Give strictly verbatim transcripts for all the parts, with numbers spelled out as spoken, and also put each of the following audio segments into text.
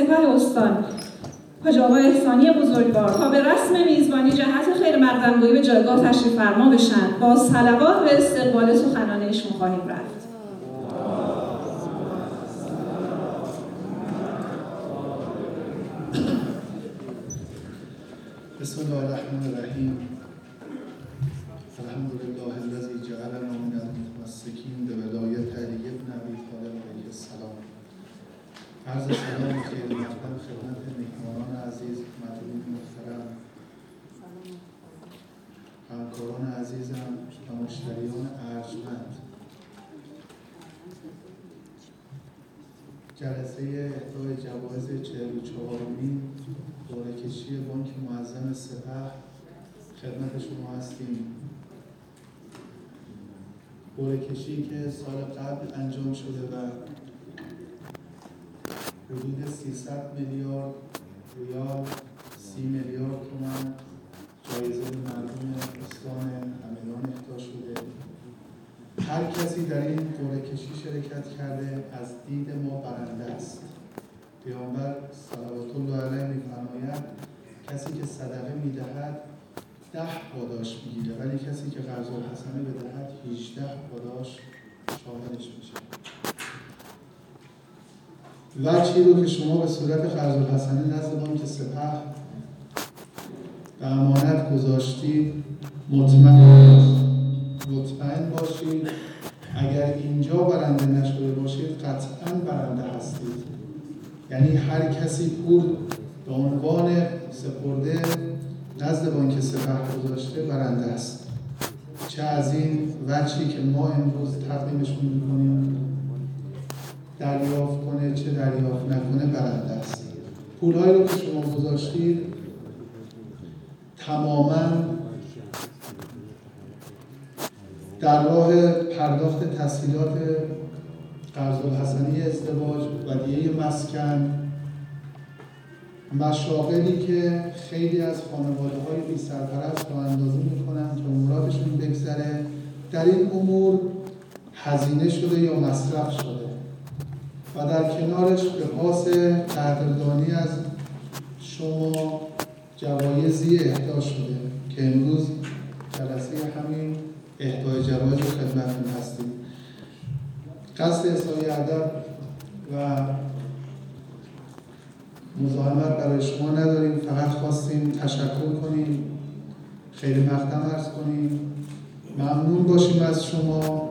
سپاه استان حاج آقا احسانی بزرگوار تا به رسم میزبانی جهت خیر مقدمگویی به جایگاه تشریف فرما بشن، با صلوات به استقبال سخنان ایشون خواهیم رفت. بسم الله الرحمن الرحیم. الحمد لله الذی جعلنا من المتمسکین بولایت علی بن ابی طالب علیه السلام. عرض سلام و خیر مقدم خدمت مهمانان عزیز، مطبوعین محترم، همکاران عزیزم و مشتریان ارجمند. جلسه اهدای جوایز چهل و چهارمین قرعه‌کشی بانک معظم سپه خدمت شما هستیم. قرعه‌کشی که سال قبل انجام شده و حدود سیصد میلیارد ریال، سی میلیارد تومان جایزه مردم استان همدان اهدا شده. هر کسی در این قرعه‌کشی شرکت کرده از دید ما برنده است. پیامبر صلوات الله علیه می‌فرماید کسی که صدقه می‌دهد ده پاداش می‌گیره، ولی کسی که قرض الحسنه بدهد هجده پاداش شاملش میشه. وجهی رو که شما به صورت قرض الحسنه نزد بانک سپه به امانت گذاشتید مطمئن مطمئن باشید اگر اینجا برنده نشده باشید قطعاً برنده هستید. یعنی هر کسی پول به عنوان سپرده نزد بانک سپه گذاشته برنده است. چه از این وجهی که ما امروز تقدیمشون می‌کنیم دریافت کنه چه دریافت نکنه برنده است. پول‌هایی رو که شما گذاشتید تماماً در راه پرداخت تسهیلات قرض الحسنه ازدواج، ودیعه مسکن، مشاغلی که خیلی از خانواده‌های بی سرپرست رو اندازه می‌کنن که عمراتشون بگذره، در این امور هزینه شده یا مصرف شده و در کنارش به پاس قدردانی از شما جوایزی اهدا شده که امروز جلسه همین اهدای جوایز خدمتتون هستیم. قصد اظهار ادب و مزاحمت برای شما نداریم، فقط خواستیم تشکر کنیم، خیر مقدم عرض کنیم، ممنون باشیم از شما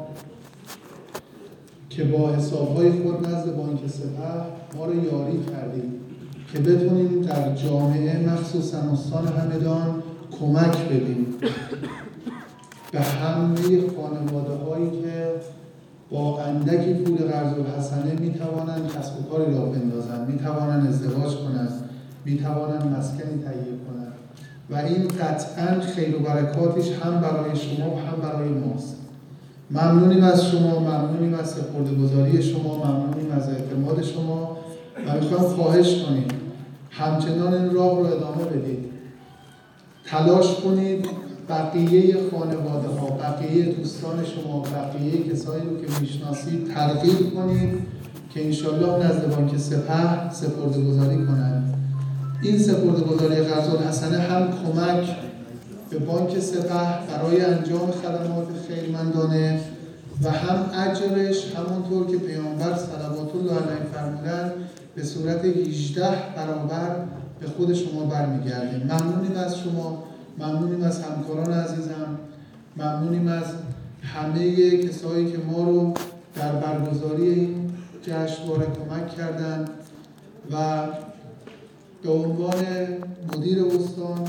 که با حساب‌های خود نزد بانک سپه ما رو یاری کردیم که بتونیم در جامعه مخصوصاً استان همدان کمک بدیم به همه خانواده‌هایی که با اندکی پول قرض الحسنه میتوانند کسب و کاری را بندازند، میتوانند ازدواج کنند، میتوانند مسکنی تهیه کنند و این قطعاً خیر و برکاتش هم برای شما و هم برای ماست. ممنونیم از شما، ممنونیم از سپرده‌گذاری شما، ممنونیم از اعتماد شما و میخوام خواهش کنیم همچنان این راه رو ادامه بدید. تلاش کنید بقیه خانواده ها، بقیه دوستان شما، بقیه کسایی رو که میشناسید ترغیب کنید که انشالله نزد بانک سپه سپرده‌گذاری کنند. این سپرده‌گذاری قرض الحسنه هم کمک به بانک سپه برای انجام خدمات خیرمندانه و هم اجرش همونطور که پیامبر صلوات الله علیه فرمودند به صورت هجده برابر به خود شما برمیگرده. ممنونیم از شما، ممنونیم از همکاران عزیزم، ممنونیم از همه کسایی که ما رو در برگزاری این جشنواره کمک کردند و به عنوان مدیر استان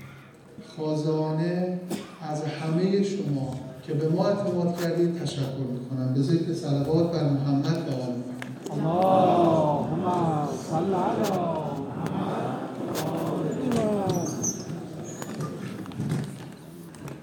خازانه از همه شما که به ما اعتماد کردید تشکر میکنم. به ذکر صلوات بر محمد و